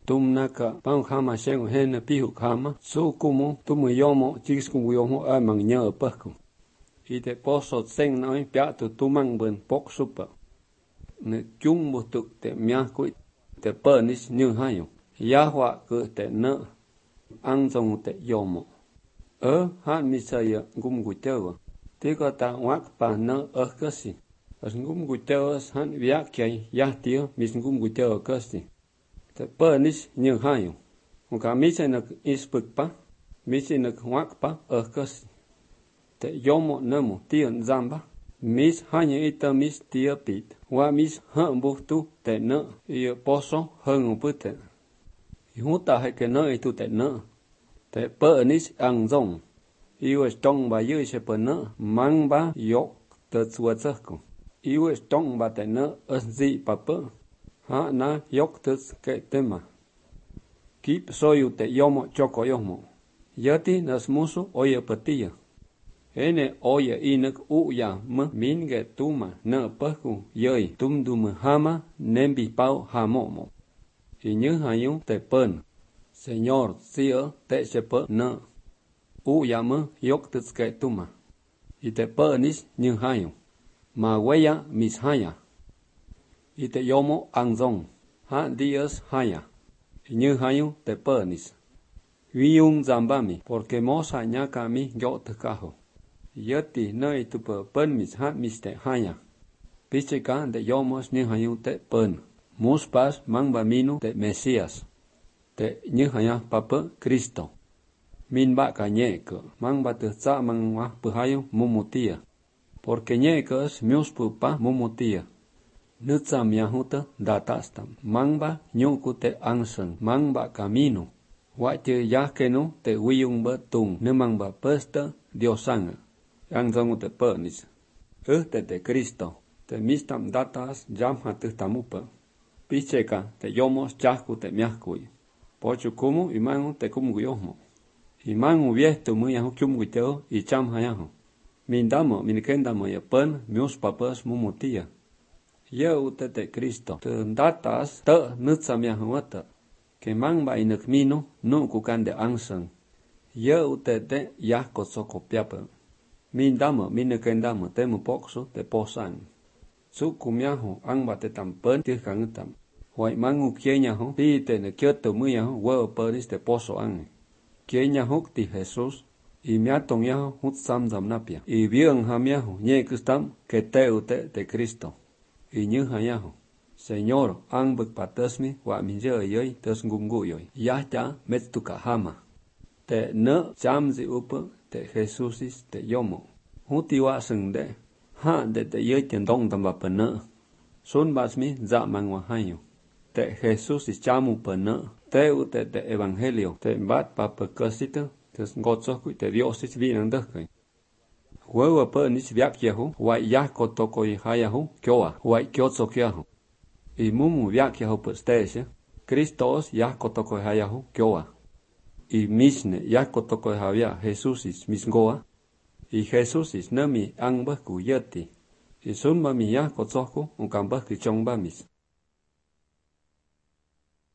tumnaka pang hama shengo hene pihu hama sukumu tumu yomo chikisku yomo amang nya paku ite poso seng noi piatu tumang ben pok supa ne chung butuk te mya ku te pernis như hayo yahwa ku te ne angzong te yomo han misaya gum gutewa tiko ta wak pa ne kasi as gum gutewa han viakyai yahtio mis gum gutewa kasi te pernis như hayo uka misa nak ispukpa misa nak wak pa kasi te yomo nemu tion zamba mis hanya ita mis tia pit wa mis han buhtu te ne i poso hang pute huta he ke ne itu te ne te pernis angzong iwe stong ba yu se pene mang ba yok te tsuatsako iwe stong ba te ne aszi papa ha na yok te ke tema kip soyu te yomo choko yomo yati nas musu oye patia ene oye inek uya me minge tuma na paku yei tumdum hama nembi pau hamomo inyu hayu te pen señor sio te sepe na uya me yok te ske tuma ite penis nyu hayu ma weya mis haya ite yomo angzong ha dias haya inyu hayu te penis wiung zambami porque mosa nyaka mi yo te kaho yati nơi tu pen mis hat mis te haya picheka de yomos ni hayu te pen muspas mangba minu te mesias te ni haya papa Cristo min ba ka nyeke mangba te tsa mangwa hayu mumutia porque nyekes mius pupa mumutia nutsam yahuta datastam mangba nyuku te angsen mangba camino wate yakenu te wiyung betung ne mangba pesta diosanga angzongu te pernis te Cristo te mistam datas jam hatu tamupa picheka te yomos chasku te miaskui pochu kumu imangu te kumu yomo imangu viestu mu yahu kumu teo i cham hayahu mindamo minikendamo ya pen mius papas mumutia yeu te Cristo te datas te nutsam yahu wata ke mangba inek minu nu kukande angsen yeu te yahko soko piapa mindamo minikendamo temu poksu te posan sukumyahu angba te tampen tirkangutam Wai mangu kienyahu ti te ne kyoto muyahu wo peris te poso ang kienyahu ti Jesus i miatong yahu hut sam napia i biang hamiahu nye kustam ke te Cristo i nyu hayahu Señor ang patasmi wa minje yoy tes ngungu yoy yahta mettuka hama te ne chamzi upa te Jesusis te yomo huti wa sengde ha de te yoy tendong tamba pena sun basmi za mangwa hayo te Jesus is chamu pena te evangelio te bat papa kasita tes ngotso ku te Dios is vinanda kai huwa penis viakyahu wa yako toko hayahu kyoa wa kyotso kyahu i mumu viakyahu pestese Kristos yako toko hayahu kyoa i misne yako toko havia Jesus is misgoa i Jesus is nami angba ku yati i sunba mi yako tsoko ukamba ki chongba mis